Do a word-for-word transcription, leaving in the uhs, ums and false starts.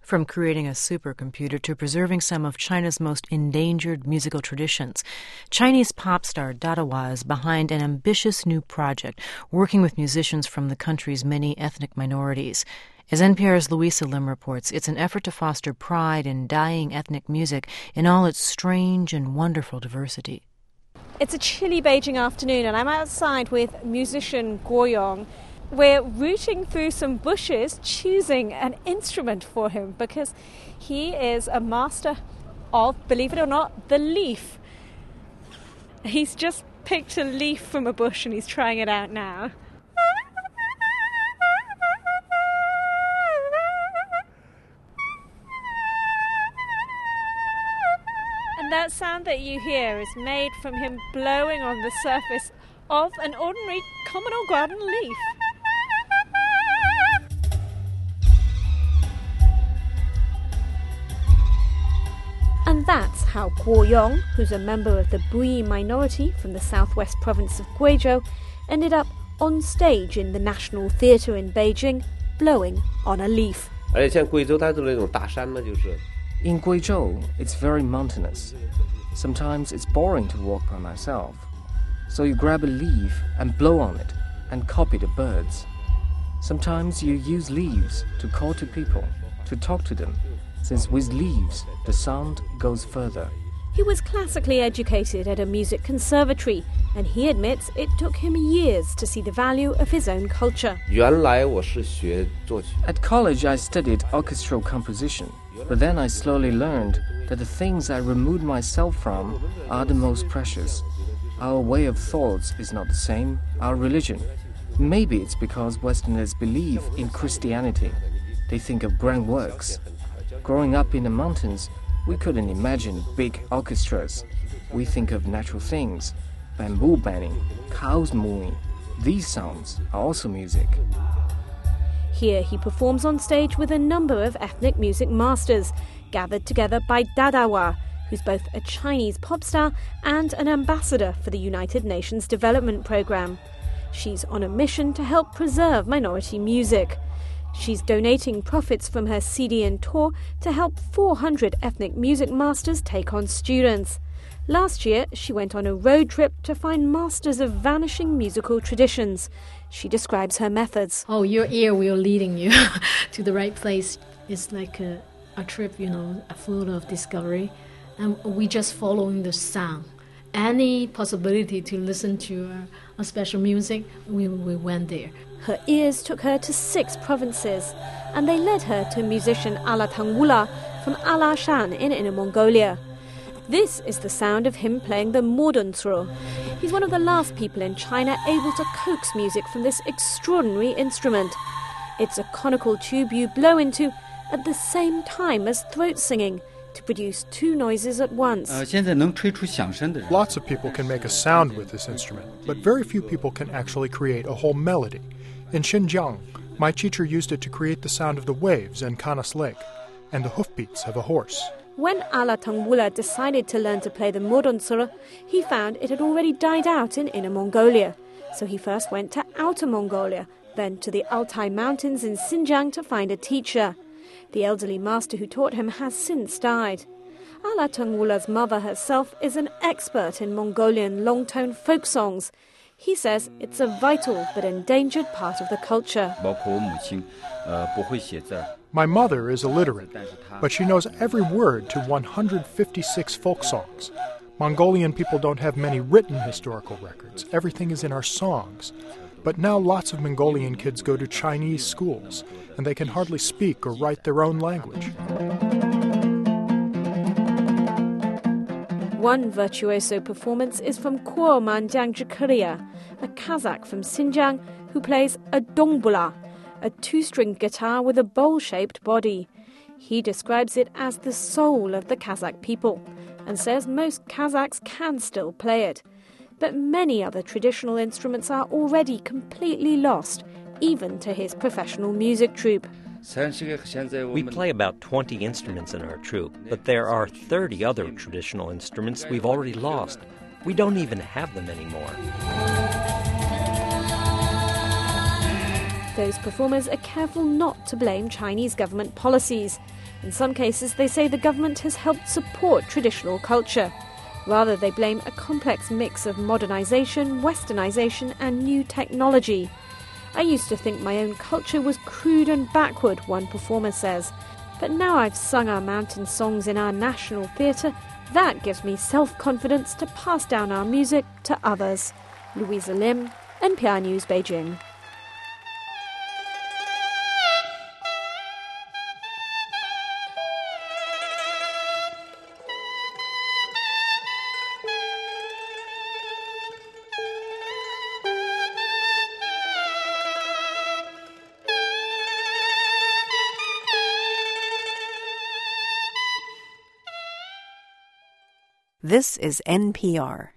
From creating a supercomputer to preserving some of China's most endangered musical traditions, Chinese pop star Dadawa is behind an ambitious new project, working with musicians from the country's many ethnic minorities. As N P R's Louisa Lim reports, it's an effort to foster pride in dying ethnic music in all its strange and wonderful diversity. It's a chilly Beijing afternoon and I'm outside with musician Guo Yong. We're rooting through some bushes, choosing an instrument for him because he is a master of, believe it or not, the leaf. He's just picked a leaf from a bush and he's trying it out now. And that sound that you hear is made from him blowing on the surface of an ordinary common or garden leaf. And that's how Guo Yong, who's a member of the Bui minority from the southwest province of Guizhou, ended up on stage in the National Theatre in Beijing, blowing on a leaf. In Guizhou, it's very mountainous. Sometimes it's boring to walk by myself. So you grab a leaf and blow on it and copy the birds. Sometimes you use leaves to call to people, to talk to them, since with leaves, the sound goes further. He was classically educated at a music conservatory, and he admits it took him years to see the value of his own culture. At college, I studied orchestral composition, but then I slowly learned that the things I removed myself from are the most precious. Our way of thoughts is not the same, our religion. Maybe it's because Westerners believe in Christianity. They think of grand works. Growing up in the mountains, we couldn't imagine big orchestras. We think of natural things, bamboo bending, cows mooing. These sounds are also music. Here he performs on stage with a number of ethnic music masters, gathered together by Dadawa, who's both a Chinese pop star and an ambassador for the United Nations Development Programme. She's on a mission to help preserve minority music. She's donating profits from her C D and tour to help four hundred ethnic music masters take on students. Last year, she went on a road trip to find masters of vanishing musical traditions. She describes her methods. Oh, your ear will leading you to the right place. It's like a, a trip, you know, full of discovery. And we just following the sound. Any possibility to listen to uh, a special music, we, we went there. Her ears took her to six provinces, and they led her to musician Ala Tangwula from Alashan in Inner Mongolia. This is the sound of him playing the modontsuro. He's one of the last people in China able to coax music from this extraordinary instrument. It's a conical tube you blow into at the same time as throat singing, to produce two noises at once. Lots of people can make a sound with this instrument, but very few people can actually create a whole melody. In Xinjiang, my teacher used it to create the sound of the waves in Kanas Lake and the hoofbeats of a horse. When Ala Tangwula decided to learn to play the modontsuro, he found it had already died out in Inner Mongolia. So he first went to Outer Mongolia, then to the Altai Mountains in Xinjiang to find a teacher. The elderly master who taught him has since died. Ala Tangwula's mother herself is an expert in Mongolian long-tone folk songs. He says it's a vital but endangered part of the culture. My mother is illiterate, but she knows every word to one hundred fifty-six folk songs. Mongolian people don't have many written historical records. Everything is in our songs. But now lots of Mongolian kids go to Chinese schools, and they can hardly speak or write their own language. One virtuoso performance is from Kuo Manjiang, a Kazakh from Xinjiang who plays a dongbula, a two-string guitar with a bowl-shaped body. He describes it as the soul of the Kazakh people and says most Kazakhs can still play it. But many other traditional instruments are already completely lost, even to his professional music troupe. We play about twenty instruments in our troupe, but there are thirty other traditional instruments we've already lost. We don't even have them anymore. Those performers are careful not to blame Chinese government policies. In some cases, they say the government has helped support traditional culture. Rather, they blame a complex mix of modernization, westernization, and new technology. I used to think my own culture was crude and backward, one performer says. But now I've sung our mountain songs in our national theatre, that gives me self-confidence to pass down our music to others. Louisa Lim, N P R News, Beijing. This is N P R.